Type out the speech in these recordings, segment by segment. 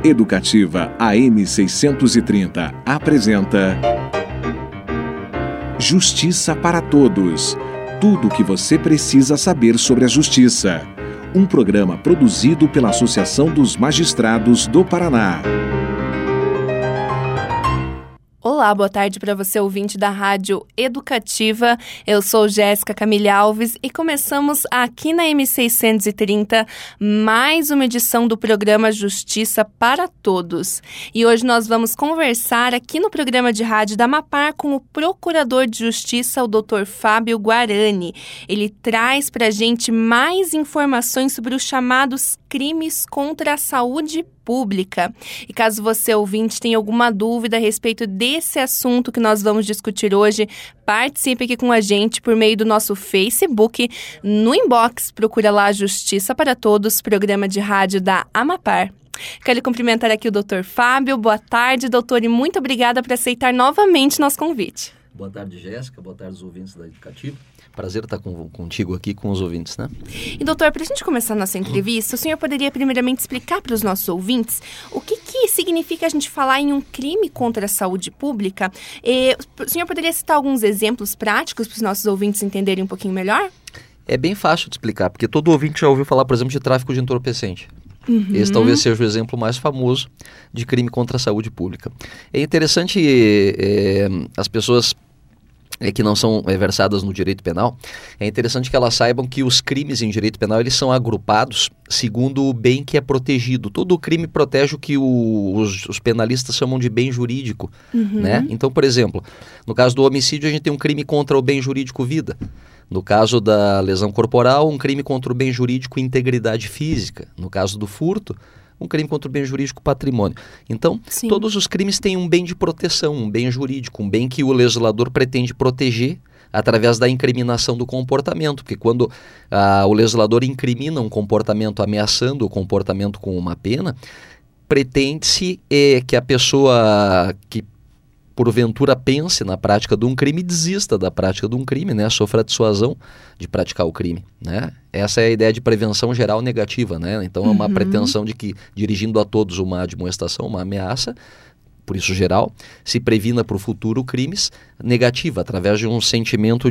Educativa AM 630 apresenta Justiça para Todos. Tudo o que você precisa saber sobre a justiça. Um programa produzido pela Associação dos Magistrados do Paraná. Olá, boa tarde para você, ouvinte da Rádio Educativa. Eu sou Jéssica Camille Alves e começamos aqui na M630 mais uma edição do programa Justiça para Todos. E hoje nós vamos conversar aqui no programa de rádio da Amapar com o Procurador de Justiça, o Dr. Fábio Guarani. Ele traz para a gente mais informações sobre os chamados crimes contra a saúde pública. E caso você, ouvinte, tenha alguma dúvida a respeito desse assunto que nós vamos discutir hoje, participe aqui com a gente por meio do nosso Facebook, no inbox, procura lá Justiça para Todos, programa de rádio da Amapar. Quero cumprimentar aqui o Dr. Fábio. Boa tarde, doutor, e muito obrigada por aceitar novamente nosso convite. Boa tarde, Jéssica. Boa tarde, os ouvintes da Educativa. Prazer estar contigo aqui, com os ouvintes, né? E, doutor, para a gente começar a nossa entrevista, o senhor poderia primeiramente explicar para os nossos ouvintes o que significa a gente falar em um crime contra a saúde pública? O senhor poderia citar alguns exemplos práticos para os nossos ouvintes entenderem um pouquinho melhor? É bem fácil de explicar, porque todo ouvinte já ouviu falar, por exemplo, de tráfico de entorpecente. Uhum. Esse talvez seja o exemplo mais famoso de crime contra a saúde pública. É interessante as pessoas que não são versadas no direito penal, é interessante que elas saibam que os crimes em direito penal eles são agrupados segundo o bem que é protegido. Todo crime protege o que os penalistas chamam de bem jurídico, né? Então, por exemplo, no caso do homicídio a gente tem um crime contra o bem jurídico vida. No caso da lesão corporal, um crime contra o bem jurídico integridade física. No caso do furto, um crime contra o bem jurídico patrimônio. Então, sim, todos os crimes têm um bem de proteção, um bem jurídico, um bem que o legislador pretende proteger através da incriminação do comportamento, porque quando o legislador incrimina um comportamento ameaçando o comportamento com uma pena, pretende-se que a pessoa que porventura pense na prática de um crime, desista da prática de um crime, né? Sofra a dissuasão de praticar o crime, né? Essa é a ideia de prevenção geral negativa, né? Então é uma pretensão de que, dirigindo a todos uma admoestação, uma ameaça, por isso geral, se previna para o futuro crimes negativa, através de um sentimento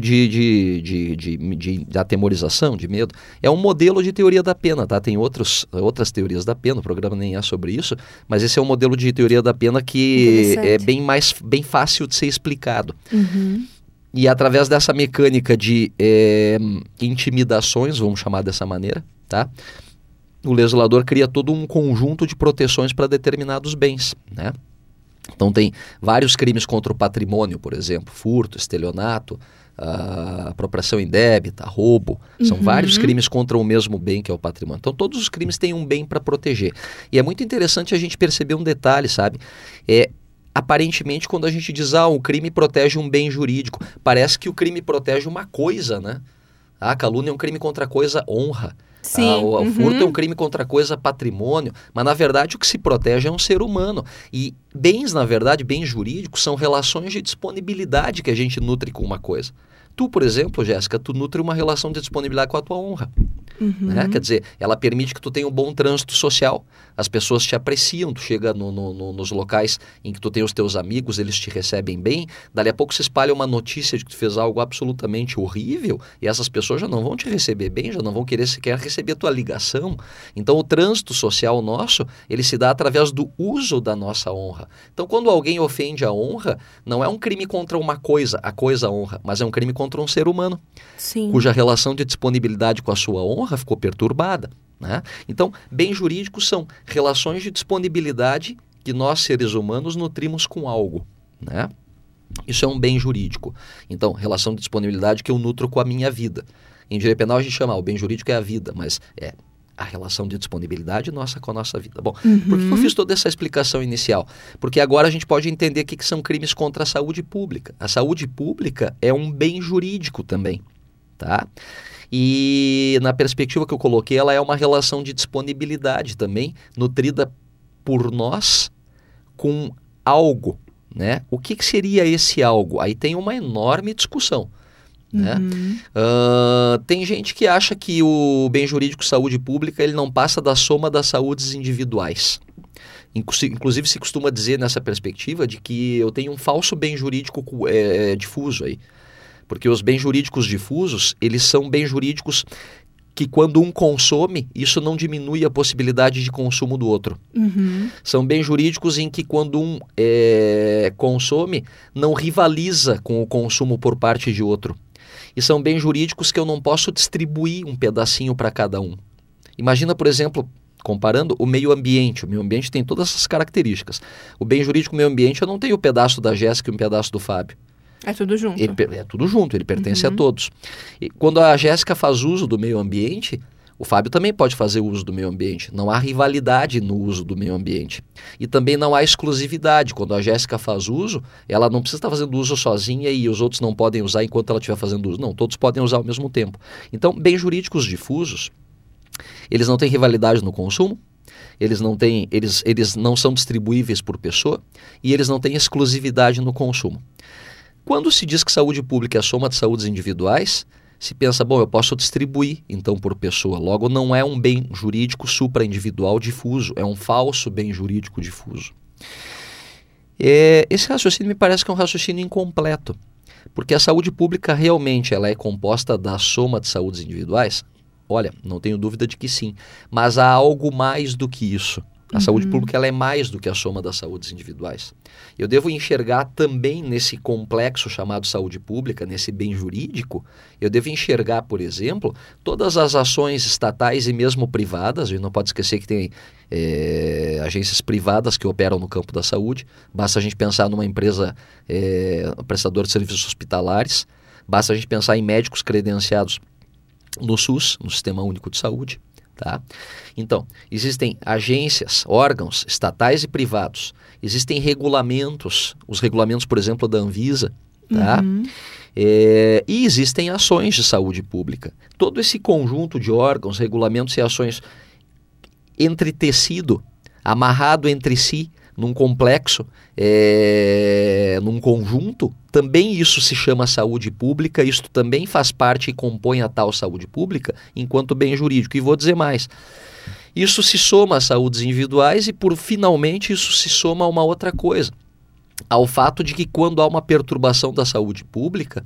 de atemorização, de medo. É um modelo de teoria da pena, tá? Tem outras teorias da pena, o programa nem é sobre isso, mas esse é um modelo de teoria da pena que é bem fácil de ser explicado. E através dessa mecânica de intimidações, vamos chamar dessa maneira, tá? O legislador cria todo um conjunto de proteções para determinados bens, né? Então tem vários crimes contra o patrimônio, por exemplo, furto, estelionato, apropriação indébita, roubo. São vários crimes contra o mesmo bem que é o patrimônio. Então todos os crimes têm um bem para proteger. E é muito interessante a gente perceber um detalhe, sabe? Aparentemente, quando a gente diz, o crime protege um bem jurídico, parece que o crime protege uma coisa, né? A calúnia é um crime contra a coisa honra. Sim. O furto é um crime contra a coisa patrimônio, mas na verdade o que se protege é um ser humano. E bens, na verdade, bens jurídicos são relações de disponibilidade que a gente nutre com uma coisa. Tu, por exemplo, Jéssica, tu nutre uma relação de disponibilidade com a tua honra. Né? Quer dizer, ela permite que tu tenha um bom trânsito social. As pessoas te apreciam, tu chega nos locais em que tu tem os teus amigos, eles te recebem bem, dali a pouco se espalha uma notícia de que tu fez algo absolutamente horrível e essas pessoas já não vão te receber bem, já não vão querer sequer receber tua ligação. Então o trânsito social nosso, ele se dá através do uso da nossa honra. Então quando alguém ofende a honra, não é um crime contra uma coisa, a coisa honra, mas é um crime contra um ser humano, sim, cuja relação de disponibilidade com a sua honra ficou perturbada, né? Então, bens jurídicos são relações de disponibilidade que nós, seres humanos, nutrimos com algo, né? Isso é um bem jurídico. Então, relação de disponibilidade que eu nutro com a minha vida. Em direito penal a gente chama, o bem jurídico é a vida, mas é a relação de disponibilidade nossa com a nossa vida. Bom, por que eu fiz toda essa explicação inicial? Porque agora a gente pode entender o que são crimes contra a saúde pública. A saúde pública é um bem jurídico também, tá? E na perspectiva que eu coloquei, ela é uma relação de disponibilidade também, nutrida por nós com algo, né? O que seria esse algo? Aí tem uma enorme discussão. Né? Tem gente que acha que o bem jurídico saúde pública ele não passa da soma das saúdes individuais. Inclusive se costuma dizer nessa perspectiva de que eu tenho um falso bem jurídico difuso aí. Porque os bens jurídicos difusos, eles são bens jurídicos que quando um consome, isso não diminui a possibilidade de consumo do outro. São bens jurídicos em que quando um consome, não rivaliza com o consumo por parte de outro. E são bens jurídicos que eu não posso distribuir um pedacinho para cada um. Imagina, por exemplo, comparando o meio ambiente. O meio ambiente tem todas essas características. O bem jurídico meio ambiente, eu não tenho um pedaço da Jéssica e um pedaço do Fábio. É tudo junto. É tudo junto, ele pertence a todos. E quando a Jéssica faz uso do meio ambiente, o Fábio também pode fazer uso do meio ambiente. Não há rivalidade no uso do meio ambiente. E também não há exclusividade. Quando a Jéssica faz uso, ela não precisa estar fazendo uso sozinha e os outros não podem usar enquanto ela estiver fazendo uso. Não, todos podem usar ao mesmo tempo. Então, bens jurídicos difusos, eles não têm rivalidade no consumo, eles não são distribuíveis por pessoa e eles não têm exclusividade no consumo. Quando se diz que saúde pública é a soma de saúdes individuais, se pensa, bom, eu posso distribuir então por pessoa. Logo, não é um bem jurídico supra-individual difuso, é um falso bem jurídico difuso. Esse raciocínio me parece que é um raciocínio incompleto, porque a saúde pública realmente ela é composta da soma de saúdes individuais? Olha, não tenho dúvida de que sim, mas há algo mais do que isso. A saúde pública ela é mais do que a soma das saúdes individuais. Eu devo enxergar também nesse complexo chamado saúde pública, nesse bem jurídico, eu devo enxergar, por exemplo, todas as ações estatais e mesmo privadas. A gente não pode esquecer que tem agências privadas que operam no campo da saúde. Basta a gente pensar numa empresa prestadora de serviços hospitalares. Basta a gente pensar em médicos credenciados no SUS, no Sistema Único de Saúde. Tá? Então, existem agências, órgãos estatais e privados. Existem regulamentos, os regulamentos, por exemplo, da Anvisa, tá? E existem ações de saúde pública. Todo esse conjunto de órgãos, regulamentos e ações entretecido, amarrado entre si, num complexo, num conjunto, também isso se chama saúde pública, isso também faz parte e compõe a tal saúde pública enquanto bem jurídico. E vou dizer mais, isso se soma às saúdes individuais e, finalmente, isso se soma a uma outra coisa, ao fato de que quando há uma perturbação da saúde pública,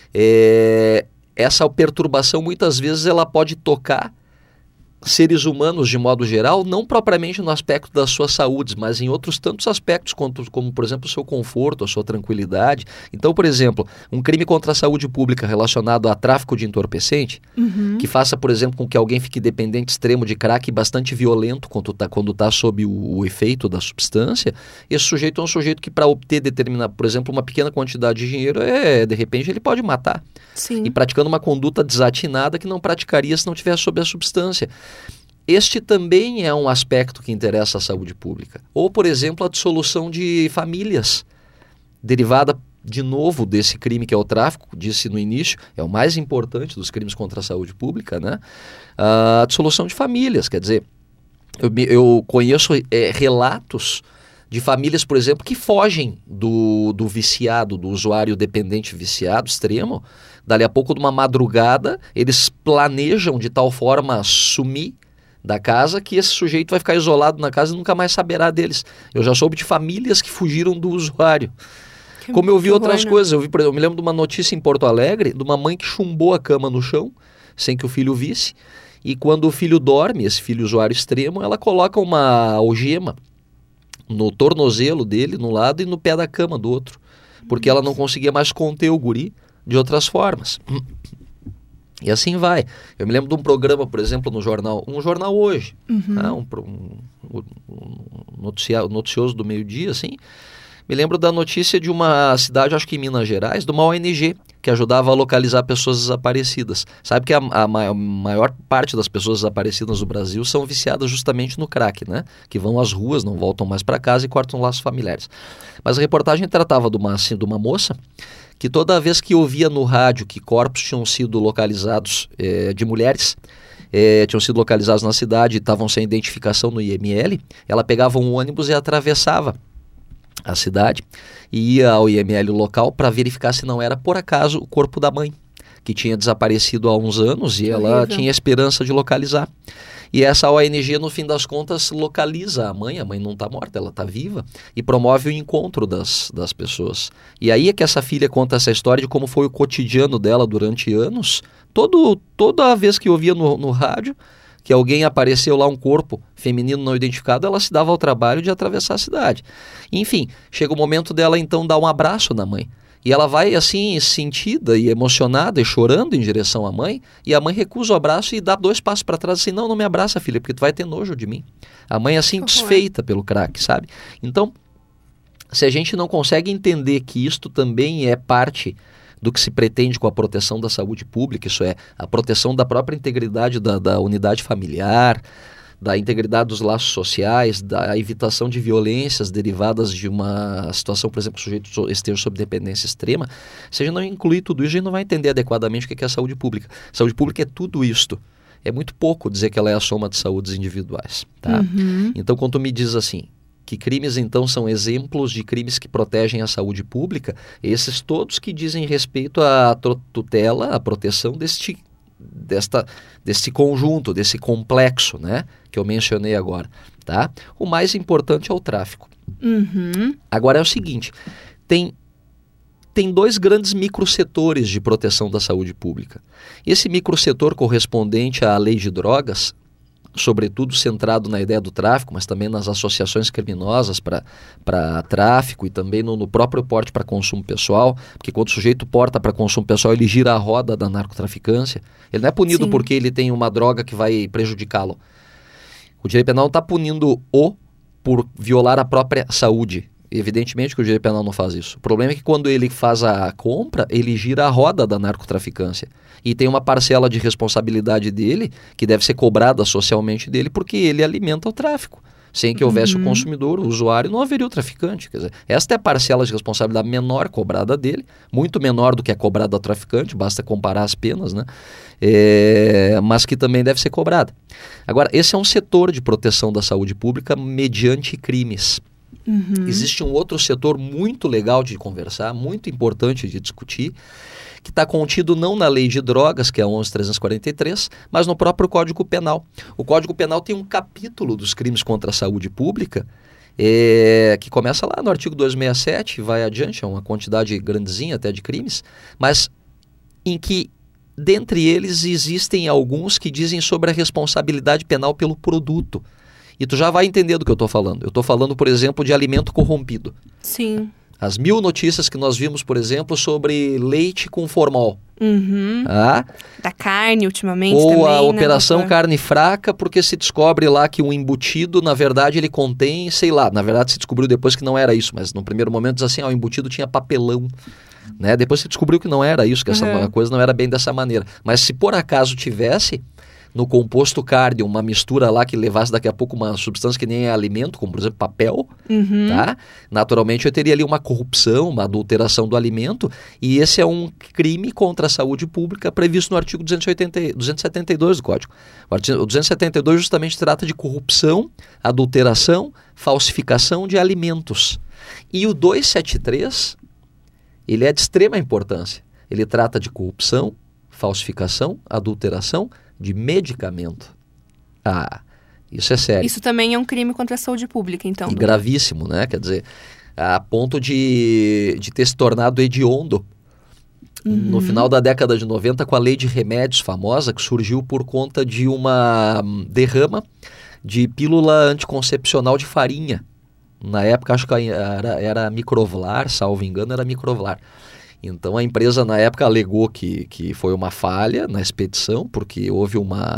essa perturbação muitas vezes ela pode tocar seres humanos de modo geral, não propriamente no aspecto das suas saúdes, mas em outros tantos aspectos, como por exemplo o seu conforto, a sua tranquilidade. Então, por exemplo, um crime contra a saúde pública relacionado a tráfico de entorpecente, que faça, por exemplo, com que alguém fique dependente extremo de crack, bastante violento quando está sob o efeito da substância, esse sujeito é um sujeito que para obter por exemplo, uma pequena quantidade de dinheiro, de repente ele pode matar. Sim. E praticando uma conduta desatinada que não praticaria se não tivesse sob a substância. Este também é um aspecto que interessa à saúde pública. Ou, por exemplo, a dissolução de famílias, derivada, de novo, desse crime que é o tráfico, disse no início, é o mais importante dos crimes contra a saúde pública, né? A dissolução de famílias, quer dizer, eu conheço relatos de famílias, por exemplo, que fogem do viciado, do usuário dependente viciado extremo. Dali a pouco, de uma madrugada, eles planejam de tal forma sumir da casa que esse sujeito vai ficar isolado na casa e nunca mais saberá deles. Eu já soube de famílias que fugiram do usuário. Como eu vi outras coisas, eu me lembro de uma notícia em Porto Alegre, de uma mãe que chumbou a cama no chão, sem que o filho visse, e quando o filho dorme, esse filho usuário extremo, ela coloca uma algema no tornozelo dele, num lado, e no pé da cama do outro, porque ela não conseguia mais conter o guri de outras formas. E assim vai. Eu me lembro de um programa, por exemplo, no jornal, um jornal hoje, noticioso do meio-dia, assim. Me lembro da notícia de uma cidade, acho que em Minas Gerais, de uma ONG que ajudava a localizar pessoas desaparecidas. Sabe que a maior parte das pessoas desaparecidas no Brasil são viciadas justamente no crack, né? Que vão às ruas, não voltam mais para casa e cortam laços familiares. Mas a reportagem tratava de uma moça que toda vez que ouvia no rádio que corpos tinham sido localizados, de mulheres, tinham sido localizados na cidade e estavam sem identificação no IML, ela pegava um ônibus e atravessava a cidade e ia ao IML local para verificar se não era, por acaso, o corpo da mãe, que tinha desaparecido há uns anos e ela Horrível. tinha esperança de localizar. E essa ONG, no fim das contas, localiza a mãe não está morta, ela está viva, e promove o encontro das pessoas. E aí é que essa filha conta essa história de como foi o cotidiano dela durante anos. Toda vez que ouvia no rádio que alguém apareceu lá, um corpo feminino não identificado, ela se dava ao trabalho de atravessar a cidade. Enfim, chega o momento dela então dar um abraço na mãe. E ela vai assim, sentida e emocionada e chorando em direção à mãe, e a mãe recusa o abraço e dá 2 passos para trás assim, não me abraça, filha, porque tu vai ter nojo de mim. A mãe assim, desfeita pelo crack, sabe? Então, se a gente não consegue entender que isto também é parte do que se pretende com a proteção da saúde pública, isso é, a proteção da própria integridade da unidade familiar, da integridade dos laços sociais, da evitação de violências derivadas de uma situação, por exemplo, que o sujeito esteja sob dependência extrema, se a gente não incluir tudo isso, a gente não vai entender adequadamente o que é a saúde pública. Saúde pública é tudo isto. É muito pouco dizer que ela é a soma de saúdes individuais. Tá? Então, quando tu me diz assim, que crimes, então, são exemplos de crimes que protegem a saúde pública, esses todos que dizem respeito à tutela, à proteção deste conjunto, desse complexo, né, que eu mencionei agora, tá? O mais importante é o tráfico. Agora é o seguinte, tem 2 grandes microsetores de proteção da saúde pública. Esse microsetor correspondente à lei de drogas, sobretudo centrado na ideia do tráfico, mas também nas associações criminosas para tráfico e também no próprio porte para consumo pessoal, porque quando o sujeito porta para consumo pessoal, ele gira a roda da narcotraficância. Ele não é punido porque ele tem uma droga que vai prejudicá-lo. O direito penal não está punindo por violar a própria saúde. Evidentemente que o direito penal não faz isso. O problema é que quando ele faz a compra, ele gira a roda da narcotraficância. E tem uma parcela de responsabilidade dele que deve ser cobrada socialmente dele porque ele alimenta o tráfico. Sem que houvesse o consumidor, o usuário, não haveria o traficante. Quer dizer, esta é a parcela de responsabilidade menor cobrada dele, muito menor do que é cobrada ao traficante, basta comparar as penas, né? Mas que também deve ser cobrada. Agora, esse é um setor de proteção da saúde pública mediante crimes. Existe um outro setor muito legal de conversar, muito importante de discutir, que está contido não na lei de drogas, que é a 11.343, mas no próprio Código Penal. O Código Penal tem um capítulo dos crimes contra a saúde pública, que começa lá no artigo 267, vai adiante, é uma quantidade grandezinha até de crimes, mas em que, dentre eles, existem alguns que dizem sobre a responsabilidade penal pelo produto. E tu já vai entender do que eu estou falando. Eu estou falando, por exemplo, de alimento corrompido. Sim. As 1000 notícias que nós vimos, por exemplo, sobre leite com formol. Da carne, ultimamente, ou também, a operação né, carne fraca, porque se descobre lá que um embutido, na verdade, ele contém, sei lá, na verdade se descobriu depois que não era isso, mas no primeiro momento diz assim, o embutido tinha papelão. Né? Depois se descobriu que não era isso, que essa coisa não era bem dessa maneira. Mas se por acaso tivesse no composto carne uma mistura lá que levasse daqui a pouco uma substância que nem é alimento, como por exemplo papel, tá? Naturalmente eu teria ali uma corrupção, uma adulteração do alimento, e esse é um crime contra a saúde pública previsto no artigo 272 do Código. O 272 justamente trata de corrupção, adulteração, falsificação de alimentos. E o 273, ele é de extrema importância. Ele trata de corrupção, falsificação, adulteração de medicamento. Isso é sério. Isso também é um crime contra a saúde pública, então. E gravíssimo, né? Quer dizer, a ponto de ter se tornado hediondo no final da década de 90 com a lei de remédios famosa, que surgiu por conta de uma derrama de pílula anticoncepcional de farinha. Na época, acho que era Microvlar, salvo engano, era Microvlar. Então a empresa na época alegou que foi uma falha na expedição, porque houve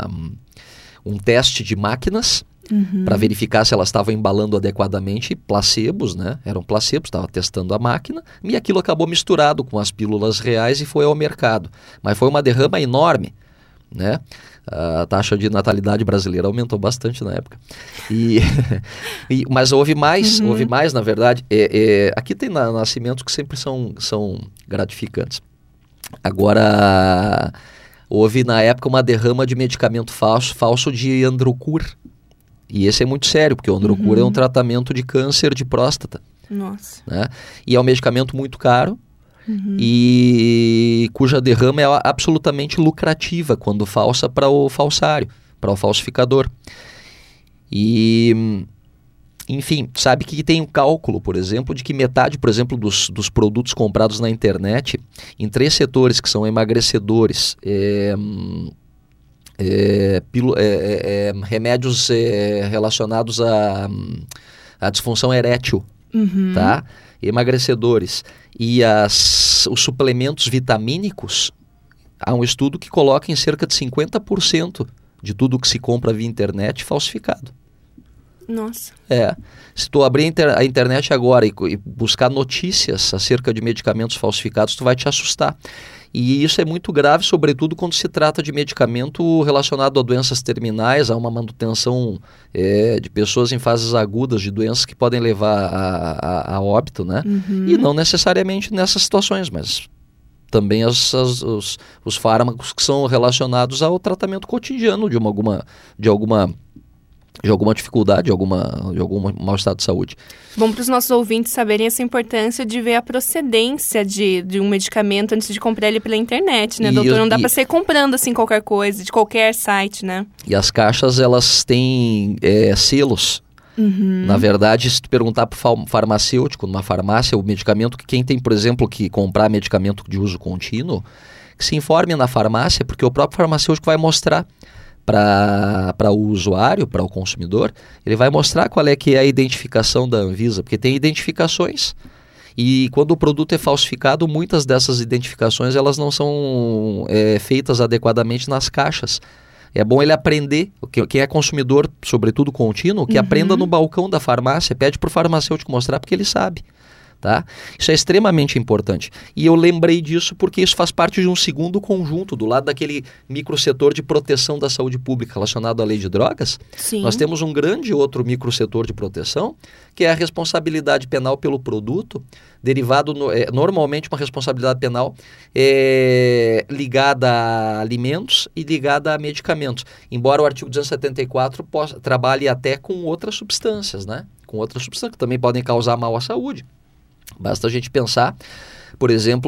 um teste de máquinas para verificar se elas estavam embalando adequadamente placebos, né? Eram placebos, estava testando a máquina, e aquilo acabou misturado com as pílulas reais e foi ao mercado. Mas foi uma derrama enorme, né? A taxa de natalidade brasileira aumentou bastante na época. Mas houve mais, na verdade. Aqui tem nascimentos que sempre são gratificantes. Agora, houve na época uma derrama de medicamento falso de Androcur. E esse é muito sério, porque o Androcur é um tratamento de câncer de próstata. Nossa. Né? E é um medicamento muito caro. e cuja derrama é absolutamente lucrativa quando falsa para o falsário, para o falsificador. E, enfim, sabe que tem um cálculo, por exemplo, de que metade, por exemplo, dos produtos comprados na internet, em 3 setores que são emagrecedores, remédios relacionados à disfunção erétil, tá? Emagrecedores e os suplementos vitamínicos, há um estudo que coloca em cerca de 50% de tudo que se compra via internet falsificado. Nossa. Se tu abrir a internet agora e buscar notícias acerca de medicamentos falsificados, tu vai te assustar. E isso é muito grave, sobretudo quando se trata de medicamento relacionado a doenças terminais, a uma manutenção de pessoas em fases agudas de doenças que podem levar a óbito, né? E não necessariamente nessas situações, mas também os fármacos que são relacionados ao tratamento cotidiano de alguma dificuldade, de algum mau estado de saúde. Bom, para os nossos ouvintes saberem essa importância de ver a procedência de um medicamento antes de comprar ele pela internet, né, doutor? Não dá para sair comprando assim qualquer coisa, de qualquer site, né? E as caixas, elas têm selos. Na verdade, se tu perguntar para o farmacêutico, numa farmácia, o medicamento, que quem tem, por exemplo, que comprar medicamento de uso contínuo, que se informe na farmácia, porque o próprio farmacêutico vai mostrar para o usuário, para o consumidor, ele vai mostrar qual é que é a identificação da Anvisa, porque tem identificações. E quando o produto é falsificado, muitas dessas identificações elas não são feitas adequadamente nas caixas. É bom ele aprender, quem é consumidor, sobretudo contínuo, que aprenda no balcão da farmácia, pede para o farmacêutico mostrar porque ele sabe. Tá? Isso é extremamente importante. E eu lembrei disso porque isso faz parte de um segundo conjunto, do lado daquele microsetor de proteção da saúde pública relacionado à lei de drogas. Sim. Nós temos um grande outro microsetor de proteção, que é a responsabilidade penal pelo produto, derivado normalmente uma responsabilidade penal ligada a alimentos e ligada a medicamentos. Embora o artigo 274 trabalhe até com outras substâncias, né? Com outras substâncias que também podem causar mal à saúde. Basta a gente pensar, por exemplo,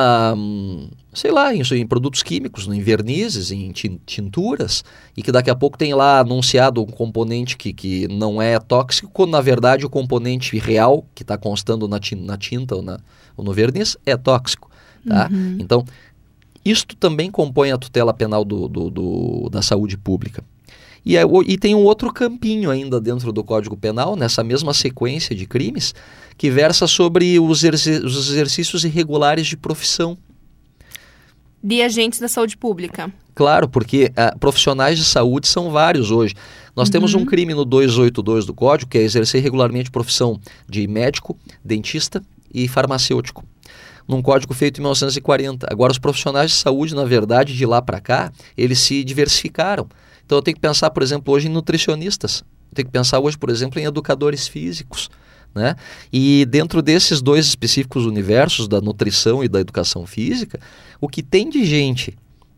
em produtos químicos, em vernizes, em tinturas, e que daqui a pouco tem lá anunciado um componente que não é tóxico, quando na verdade o componente real que está constando na tinta ou no verniz é tóxico. Tá? Então, isto também compõe a tutela penal da saúde pública. E tem um outro campinho ainda dentro do Código Penal, nessa mesma sequência de crimes, que versa sobre os exercícios irregulares de profissão. De agentes da saúde pública. Claro, porque profissionais de saúde são vários hoje. Nós temos um crime no 282 do Código, que é exercer regularmente profissão de médico, dentista e farmacêutico. Num código feito em 1940. Agora, os profissionais de saúde, na verdade, de lá para cá, eles se diversificaram. Então eu tenho que pensar, por exemplo, hoje em nutricionistas. Eu tenho que pensar hoje, por exemplo, em educadores físicos. Né? E dentro desses dois específicos universos, da nutrição e da educação física, o que tem de gente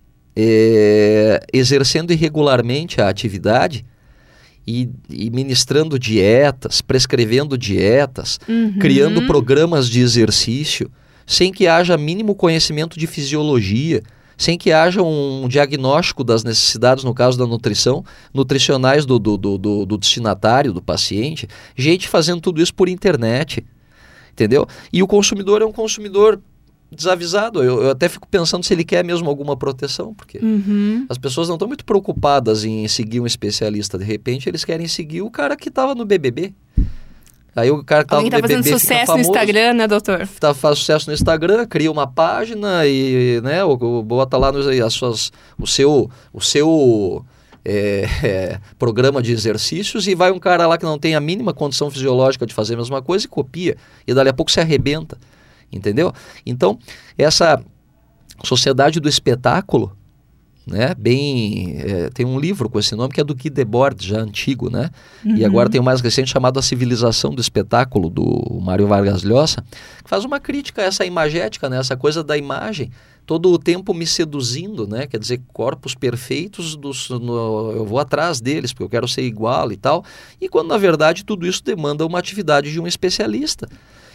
exercendo irregularmente a atividade e ministrando dietas, prescrevendo dietas, criando programas de exercício, sem que haja mínimo conhecimento de fisiologia, sem que haja um diagnóstico das necessidades, no caso da nutrição, nutricionais do destinatário, do paciente, gente fazendo tudo isso por internet, entendeu? E o consumidor é um consumidor desavisado. Eu até fico pensando se ele quer mesmo alguma proteção, porque as pessoas não estão muito preocupadas em seguir um especialista. De repente, eles querem seguir o cara que estava no BBB. Aí o cara que Alguém tá fazendo sucesso famoso, no Instagram, né, doutor? Faz sucesso no Instagram, cria uma página e, né, bota lá o seu programa de exercícios, e vai um cara lá que não tem a mínima condição fisiológica de fazer a mesma coisa e copia. E dali a pouco se arrebenta, entendeu? Então, essa sociedade do espetáculo, né, tem um livro com esse nome que é do Guy Debord, já antigo, né? E agora tem o mais recente chamado A Civilização do Espetáculo, do Mário Vargas Llosa, que faz uma crítica a essa imagética, né, essa coisa da imagem, todo o tempo me seduzindo, né? Quer dizer, corpos perfeitos, eu vou atrás deles porque eu quero ser igual e tal, e quando na verdade tudo isso demanda uma atividade de um especialista.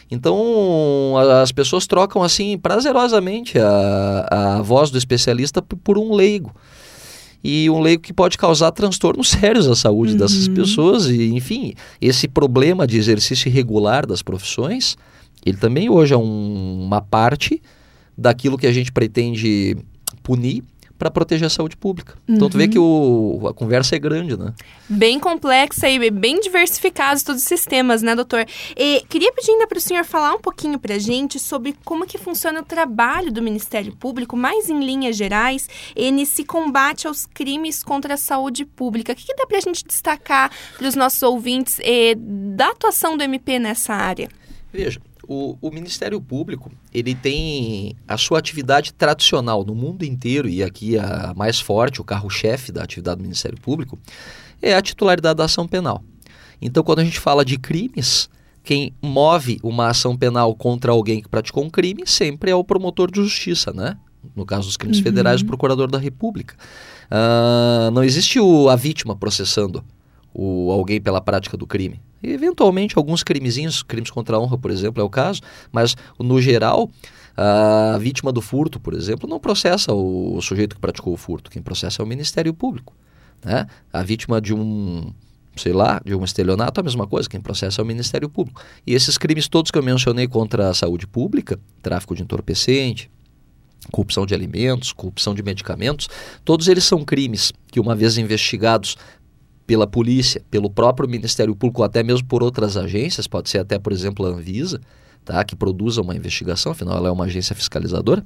Então, as pessoas trocam assim prazerosamente a voz do especialista por um leigo. E um leigo que pode causar transtornos sérios à saúde dessas pessoas. E, enfim, esse problema de exercício irregular das profissões, ele também hoje é uma parte daquilo que a gente pretende punir para proteger a saúde pública. Então tu vê que a conversa é grande, né? Bem complexa e bem diversificados todos os sistemas, né, doutor? E queria pedir ainda para o senhor falar um pouquinho para a gente sobre como que funciona o trabalho do Ministério Público, mais em linhas gerais, nesse combate aos crimes contra a saúde pública. O que dá para a gente destacar para os nossos ouvintes da atuação do MP nessa área? Veja, o Ministério Público, ele tem a sua atividade tradicional no mundo inteiro, e aqui a mais forte, o carro-chefe da atividade do Ministério Público, é a titularidade da ação penal. Então, quando a gente fala de crimes, quem move uma ação penal contra alguém que praticou um crime sempre é o promotor de justiça, né? No caso dos crimes federais, o procurador da República. Não existe a vítima processando alguém pela prática do crime. E, eventualmente, alguns crimezinhos, crimes contra a honra, por exemplo, é o caso, mas, no geral, a vítima do furto, por exemplo, não processa o sujeito que praticou o furto. Quem processa é o Ministério Público, né? A vítima de um estelionato é a mesma coisa, quem processa é o Ministério Público. E esses crimes todos que eu mencionei contra a saúde pública, tráfico de entorpecente, corrupção de alimentos, corrupção de medicamentos, todos eles são crimes que, uma vez investigados pela polícia, pelo próprio Ministério Público, ou até mesmo por outras agências, pode ser até, por exemplo, a Anvisa, tá, que produza uma investigação, afinal ela é uma agência fiscalizadora.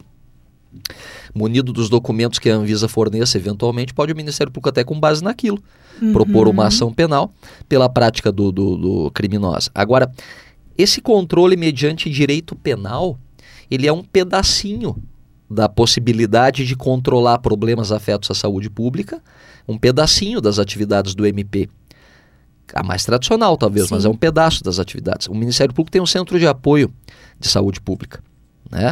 Munido dos documentos que a Anvisa forneça, eventualmente, pode o Ministério Público, até com base naquilo, propor uma ação penal pela prática do criminosa. Agora, esse controle mediante direito penal, ele é um pedacinho da possibilidade de controlar problemas afetos à saúde pública, um pedacinho das atividades do MP. A mais tradicional, talvez, mas é um pedaço das atividades. O Ministério Público tem um centro de apoio de saúde pública, né?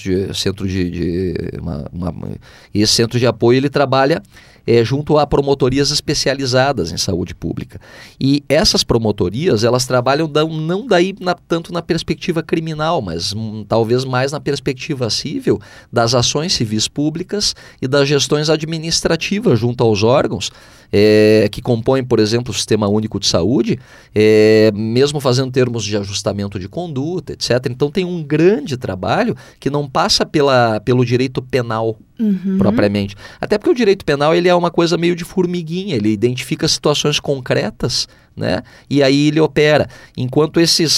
E esse centro de apoio, ele trabalha junto a promotorias especializadas em saúde pública. E essas promotorias, elas trabalham não tanto na perspectiva criminal, mas talvez mais na perspectiva civil das ações civis públicas e das gestões administrativas junto aos órgãos que compõem, por exemplo, o Sistema Único de Saúde, mesmo fazendo termos de ajustamento de conduta, etc. Então tem um grande trabalho que não passa pelo direito penal propriamente. Até porque o direito penal, ele é uma coisa meio de formiguinha, ele identifica situações concretas, né? E aí ele opera. Enquanto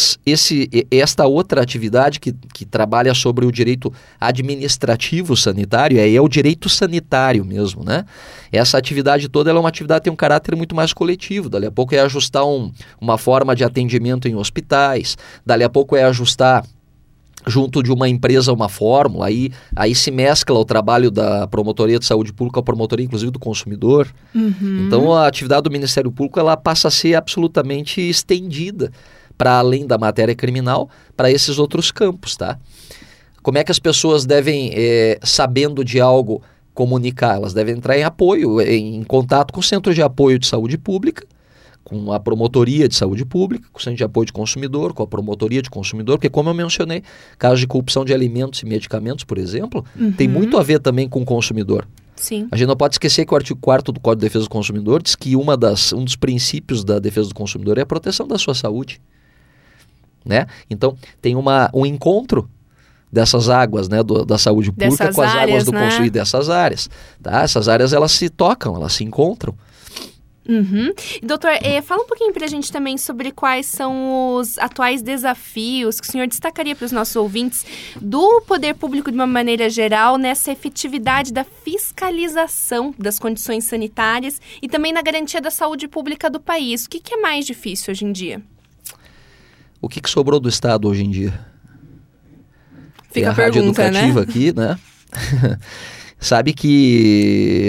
esta outra atividade que trabalha sobre o direito administrativo sanitário, é o direito sanitário mesmo, né? Essa atividade toda, ela é uma atividade que tem um caráter muito mais coletivo. Dali a pouco é ajustar uma forma de atendimento em hospitais, dali a pouco é ajustar junto de uma empresa uma fórmula, aí se mescla o trabalho da promotoria de saúde pública com a promotoria, inclusive, do consumidor. Então, a atividade do Ministério Público, ela passa a ser absolutamente estendida para além da matéria criminal, para esses outros campos, tá? Como é que as pessoas devem, sabendo de algo, comunicar? Elas devem entrar em apoio, em contato com o Centro de Apoio de Saúde Pública, com a promotoria de saúde pública, com o Centro de Apoio de Consumidor, com a promotoria de consumidor, porque, como eu mencionei, casos de corrupção de alimentos e medicamentos, por exemplo, tem muito a ver também com o consumidor. Sim. A gente não pode esquecer que o artigo 4º do Código de Defesa do Consumidor diz que um dos princípios da defesa do consumidor é a proteção da sua saúde, né? Então, tem um encontro dessas águas, né, da saúde pública com as águas do consumidor, dessas áreas. Tá? Essas áreas, elas se tocam, elas se encontram. Doutor, fala um pouquinho pra gente também sobre quais são os atuais desafios que o senhor destacaria para os nossos ouvintes do poder público de uma maneira geral nessa efetividade da fiscalização das condições sanitárias e também na garantia da saúde pública do país. O que é mais difícil hoje em dia? O que sobrou do Estado hoje em dia? Fica a rádio educativa, né? Aqui, né? Sabe que...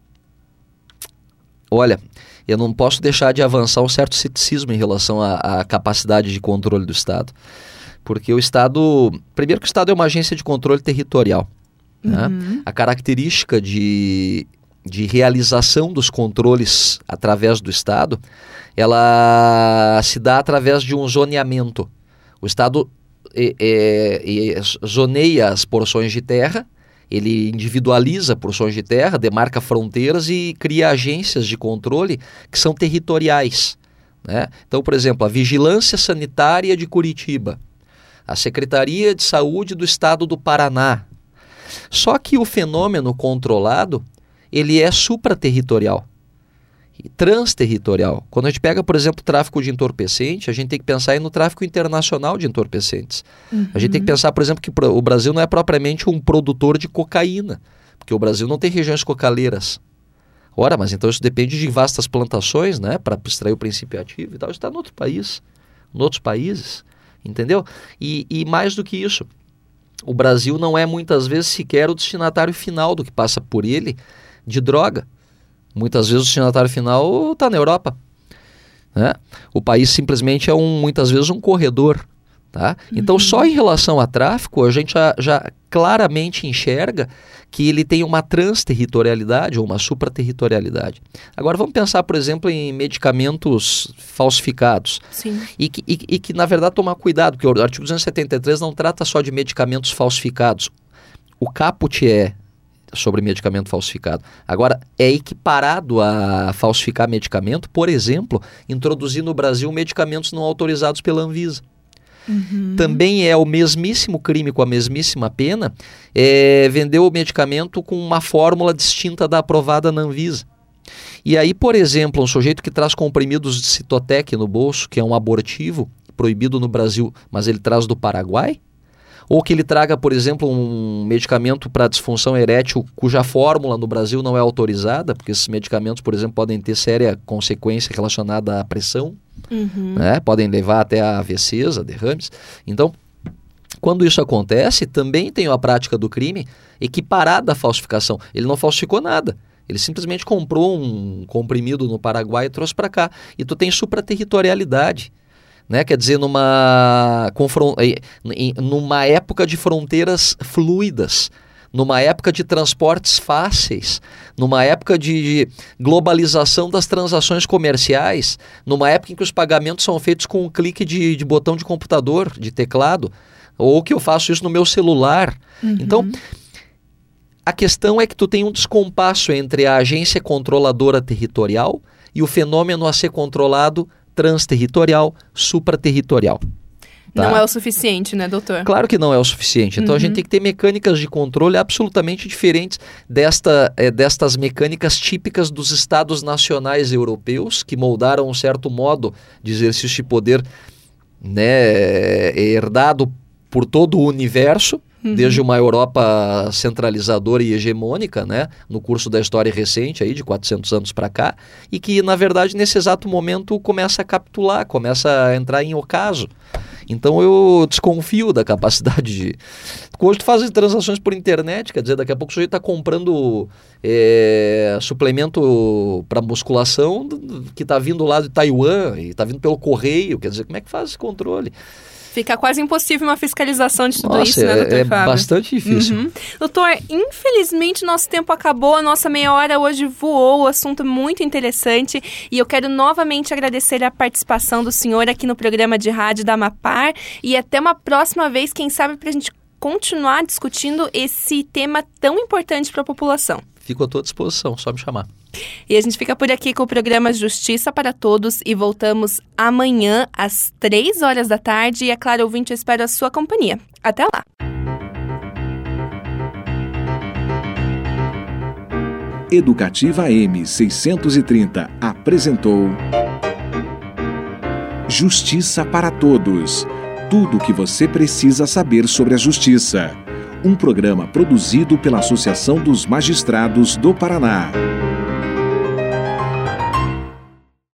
Olha, eu não posso deixar de avançar um certo ceticismo em relação à capacidade de controle do Estado. Porque o Estado... Primeiro que o Estado é uma agência de controle territorial. Né? A característica de realização dos controles através do Estado, ela se dá através de um zoneamento. O Estado zoneia as porções de terra, ele individualiza porções de terra, demarca fronteiras e cria agências de controle que são territoriais, né? Então, por exemplo, a Vigilância Sanitária de Curitiba, a Secretaria de Saúde do Estado do Paraná. Só que o fenômeno controlado, ele é supraterritorial e transterritorial. Quando a gente pega, por exemplo, o tráfico de entorpecente, a gente tem que pensar aí no tráfico internacional de entorpecentes. A gente tem que pensar, por exemplo, que o Brasil não é propriamente um produtor de cocaína, porque o Brasil não tem regiões cocaleiras. Ora, mas então isso depende de vastas plantações, né, para extrair o princípio ativo e tal. Isso está em outro país, em outros países, entendeu? E mais do que isso, o Brasil não é muitas vezes sequer o destinatário final do que passa por ele de droga. Muitas vezes o destinatário final está na Europa, né? O país simplesmente é muitas vezes um corredor, tá? Então só em relação a tráfico a gente já claramente enxerga que ele tem uma transterritorialidade ou uma supraterritorialidade. Agora vamos pensar, por exemplo, em medicamentos falsificados. Sim. E que na verdade tomar cuidado, porque o artigo 273 não trata só de medicamentos falsificados. O caput é sobre medicamento falsificado. Agora, é equiparado a falsificar medicamento, por exemplo, introduzir no Brasil medicamentos não autorizados pela Anvisa. Também é o mesmíssimo crime com a mesmíssima pena vender o medicamento com uma fórmula distinta da aprovada na Anvisa. E aí, por exemplo, um sujeito que traz comprimidos de Citotec no bolso, que é um abortivo, proibido no Brasil, mas ele traz do Paraguai, ou que ele traga, por exemplo, um medicamento para disfunção erétil cuja fórmula no Brasil não é autorizada, porque esses medicamentos, por exemplo, podem ter séria consequência relacionada à pressão, né? Podem levar até a AVCs, a derrames. Então, quando isso acontece, também tem a prática do crime equiparada à falsificação. Ele não falsificou nada. Ele simplesmente comprou um comprimido no Paraguai e trouxe para cá. E tu tem supraterritorialidade. Né? Quer dizer, numa época de fronteiras fluidas, numa época de transportes fáceis, numa época de globalização das transações comerciais, numa época em que os pagamentos são feitos com um clique de botão de computador, de teclado, ou que eu faço isso no meu celular. Então, a questão é que tu tem um descompasso entre a agência controladora territorial e o fenômeno a ser controlado transterritorial, supraterritorial. Tá? Não é o suficiente, né, doutor? Claro que não é o suficiente. Então a gente tem que ter mecânicas de controle absolutamente diferentes destas mecânicas típicas dos estados nacionais europeus, que moldaram um certo modo de exercício de poder, né, herdado por todo o universo, desde uma Europa centralizadora e hegemônica, né, no curso da história recente, aí, de 400 anos para cá, e que, na verdade, nesse exato momento começa a capitular, começa a entrar em ocaso. Então eu desconfio da capacidade de... Hoje tu faz transações por internet, quer dizer, daqui a pouco o sujeito está comprando suplemento para musculação que está vindo lá de Taiwan e está vindo pelo correio, quer dizer, como é que faz esse controle? Fica quase impossível uma fiscalização de tudo isso, né, doutor Fábio? É bastante difícil. Doutor, infelizmente nosso tempo acabou, a nossa meia hora hoje voou, o assunto é muito interessante e eu quero novamente agradecer a participação do senhor aqui no programa de rádio da Amapar e até uma próxima vez, quem sabe, para a gente continuar discutindo esse tema tão importante para a população. Fico à tua disposição, só me chamar. E a gente fica por aqui com o programa Justiça para Todos e voltamos amanhã às 3 horas da tarde. E é claro, ouvinte, eu espero a sua companhia. Até lá! Educativa M630 apresentou Justiça para Todos. Tudo o que você precisa saber sobre a justiça. Um programa produzido pela Associação dos Magistrados do Paraná.